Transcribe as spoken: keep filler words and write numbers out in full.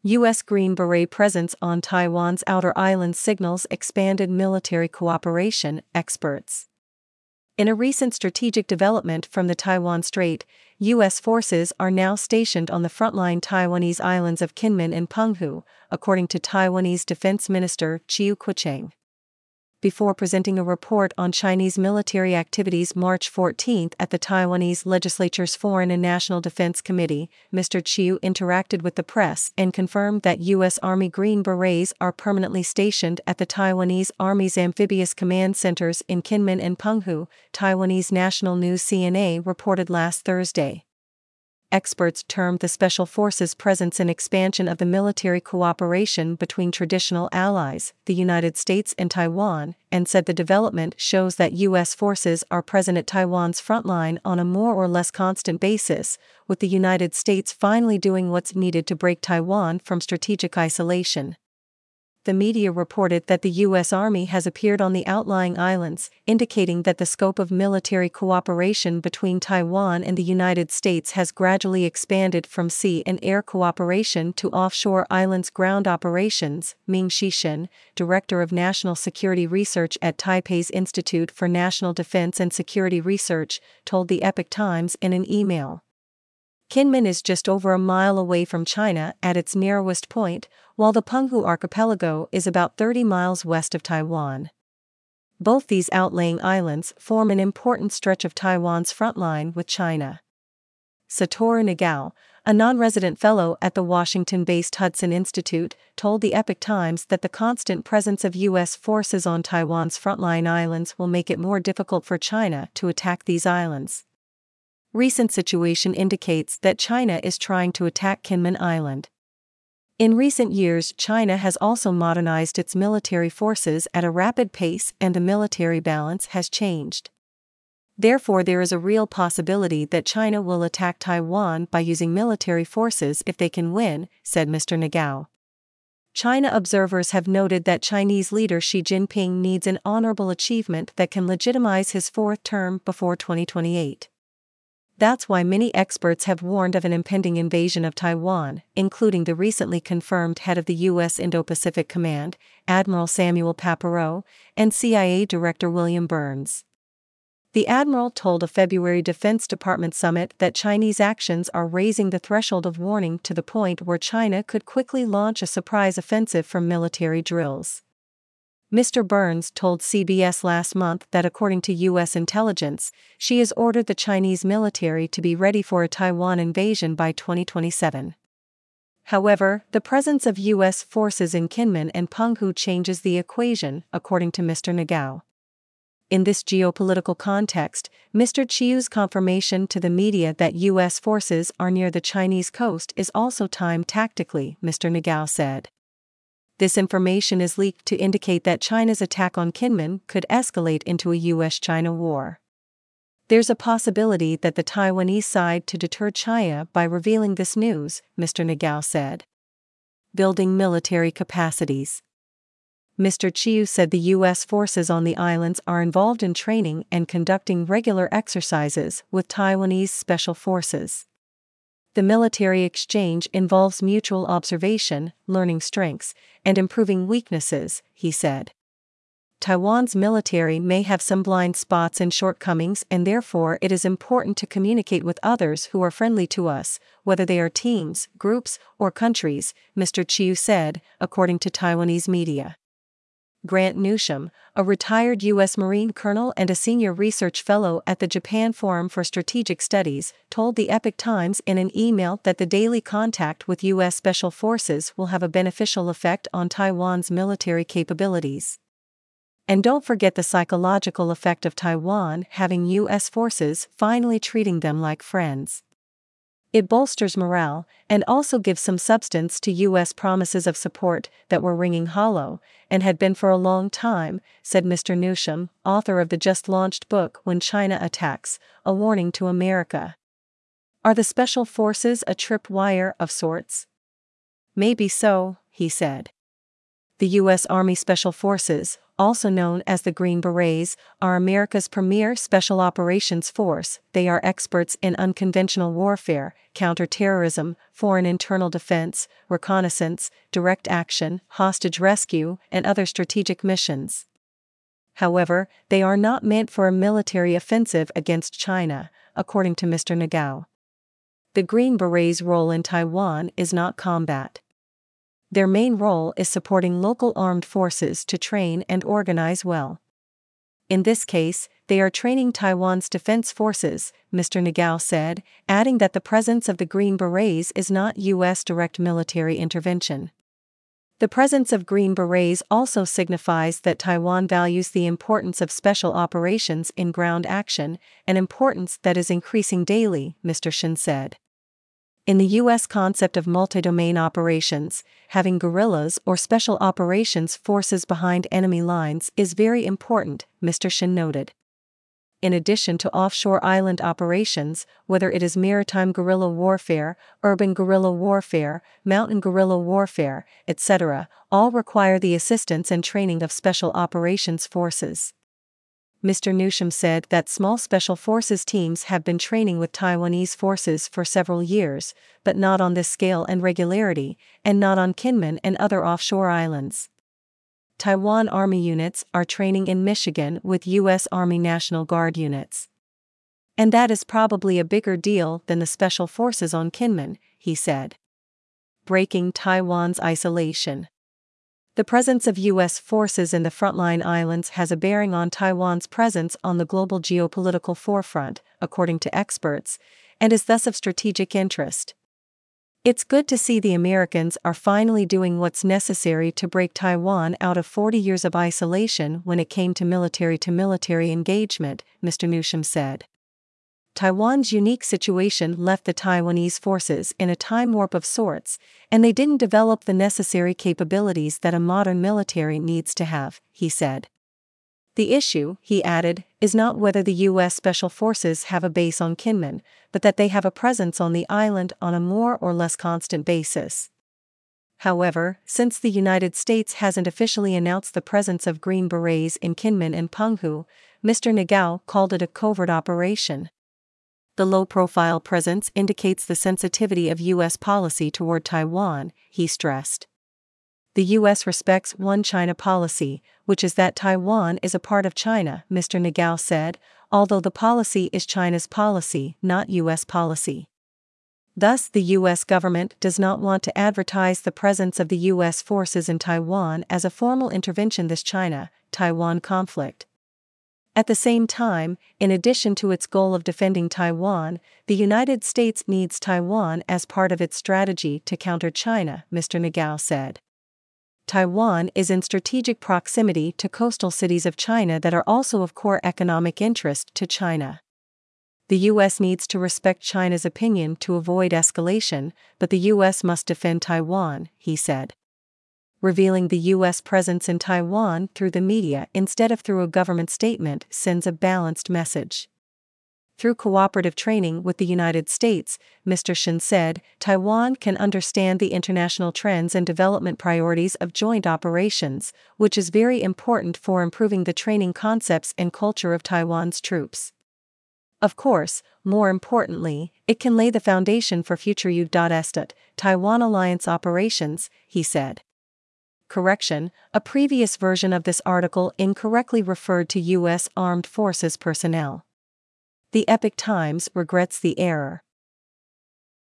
U S Green Beret presence on Taiwan's outer islands signals expanded military cooperation, experts. In a recent strategic development from the Taiwan Strait, U S forces are now stationed on the frontline Taiwanese islands of Kinmen and Penghu, according to Taiwanese Defense Minister Chiu Kuo-cheng. Before presenting a report on Chinese military activities March fourteenth at the Taiwanese legislature's Foreign and National Defense Committee, Mister Chiu interacted with the press and confirmed that U S Army Green Berets are permanently stationed at the Taiwanese Army's amphibious command centers in Kinmen and Penghu, Taiwanese national news C N A reported last Thursday. Experts termed the Special Forces' presence an expansion of the military cooperation between traditional allies, the United States and Taiwan, and said the development shows that U S forces are present at Taiwan's frontline on a more or less constant basis, with the United States finally doing what's needed to break Taiwan from strategic isolation. The media reported that the U S Army has appeared on the outlying islands, indicating that the scope of military cooperation between Taiwan and the United States has gradually expanded from sea and air cooperation to offshore islands ground operations. Ming Xishen, Director of National Security Research at Taipei's Institute for National Defense and Security Research, told the Epoch Times in an email. Kinmen is just over a mile away from China at its narrowest point, while the Penghu archipelago is about thirty miles west of Taiwan. Both these outlying islands form an important stretch of Taiwan's front line with China. Satoru Nagao, a non-resident fellow at the Washington-based Hudson Institute, told the Epoch Times that the constant presence of U S forces on Taiwan's frontline islands will make it more difficult for China to attack these islands. Recent situation indicates that China is trying to attack Kinmen Island. In recent years, China has also modernized its military forces at a rapid pace and the military balance has changed. Therefore, there is a real possibility that China will attack Taiwan by using military forces if they can win, said Mister Nagao. China observers have noted that Chinese leader Xi Jinping needs an honorable achievement that can legitimize his fourth term before twenty twenty-eight. That's why many experts have warned of an impending invasion of Taiwan, including the recently confirmed head of the U S Indo-Pacific Command, Admiral Samuel Papineau, and C I A Director William Burns. The admiral told a February Defense Department summit that Chinese actions are raising the threshold of warning to the point where China could quickly launch a surprise offensive from military drills. Mister Burns told C B S last month that according to U S intelligence, she has ordered the Chinese military to be ready for a Taiwan invasion by twenty twenty-seven. However, the presence of U S forces in Kinmen and Penghu changes the equation, according to Mister Nagao. In this geopolitical context, Mister Chiu's confirmation to the media that U S forces are near the Chinese coast is also timed tactically, Mister Nagao said. This information is leaked to indicate that China's attack on Kinmen could escalate into a U S China war. There's a possibility that the Taiwanese side to deter China by revealing this news, Mister Nagao said. Building military capacities. Mister Chiu said the U S forces on the islands are involved in training and conducting regular exercises with Taiwanese special forces. The military exchange involves mutual observation, learning strengths, and improving weaknesses, he said. Taiwan's military may have some blind spots and shortcomings, and therefore it is important to communicate with others who are friendly to us, whether they are teams, groups, or countries, Mister Chiu said, according to Taiwanese media. Grant Newsham, a retired U S Marine colonel and a senior research fellow at the Japan Forum for Strategic Studies, told the Epoch Times in an email that the daily contact with U S Special Forces will have a beneficial effect on Taiwan's military capabilities. And don't forget the psychological effect of Taiwan having U S forces finally treating them like friends. It bolsters morale, and also gives some substance to U S promises of support that were ringing hollow, and had been for a long time, said Mister Newsham, author of the just-launched book When China Attacks, A Warning to America. Are the special forces a tripwire of sorts? Maybe so, he said. The U S Army Special Forces, also known as the Green Berets, are America's premier special operations force. They are experts in unconventional warfare, counterterrorism, foreign internal defense, reconnaissance, direct action, hostage rescue, and other strategic missions. However, they are not meant for a military offensive against China, according to Mister Nagao. The Green Berets' role in Taiwan is not combat. Their main role is supporting local armed forces to train and organize well. In this case, they are training Taiwan's defense forces, Mister Nagao said, adding that the presence of the Green Berets is not U S direct military intervention. The presence of Green Berets also signifies that Taiwan values the importance of special operations in ground action, an importance that is increasing daily, Mister Shin said. In the U S concept of multi-domain operations, having guerrillas or special operations forces behind enemy lines is very important, Mister Shin noted. In addition to offshore island operations, whether it is maritime guerrilla warfare, urban guerrilla warfare, mountain guerrilla warfare, et cetera, all require the assistance and training of special operations forces. Mister Newsham said that small special forces teams have been training with Taiwanese forces for several years, but not on this scale and regularity, and not on Kinmen and other offshore islands. Taiwan Army units are training in Michigan with U S Army National Guard units. And that is probably a bigger deal than the special forces on Kinmen, he said. Breaking Taiwan's isolation. The presence of U S forces in the frontline islands has a bearing on Taiwan's presence on the global geopolitical forefront, according to experts, and is thus of strategic interest. It's good to see the Americans are finally doing what's necessary to break Taiwan out of forty years of isolation when it came to military-to-military engagement, Mister Newsham said. Taiwan's unique situation left the Taiwanese forces in a time warp of sorts, and they didn't develop the necessary capabilities that a modern military needs to have, he said. The issue, he added, is not whether the U S Special Forces have a base on Kinmen, but that they have a presence on the island on a more or less constant basis. However, since the United States hasn't officially announced the presence of Green Berets in Kinmen and Penghu, Mister Nagao called it a covert operation. The low-profile presence indicates the sensitivity of U S policy toward Taiwan, he stressed. The U S respects one China policy, which is that Taiwan is a part of China, Mister Nagao said, although the policy is China's policy, not U S policy. Thus, the U S government does not want to advertise the presence of the U S forces in Taiwan as a formal intervention in this China-Taiwan conflict. At the same time, in addition to its goal of defending Taiwan, the United States needs Taiwan as part of its strategy to counter China, Mister Nagao said. Taiwan is in strategic proximity to coastal cities of China that are also of core economic interest to China. The U S needs to respect China's opinion to avoid escalation, but the U S must defend Taiwan, he said. Revealing the U S presence in Taiwan through the media instead of through a government statement sends a balanced message. Through cooperative training with the United States, Mister Shin said, Taiwan can understand the international trends and development priorities of joint operations, which is very important for improving the training concepts and culture of Taiwan's troops. Of course, more importantly, it can lay the foundation for future U S Taiwan alliance operations, he said. Correction, a previous version of this article incorrectly referred to U S Armed Forces personnel. The Epoch Times regrets the error.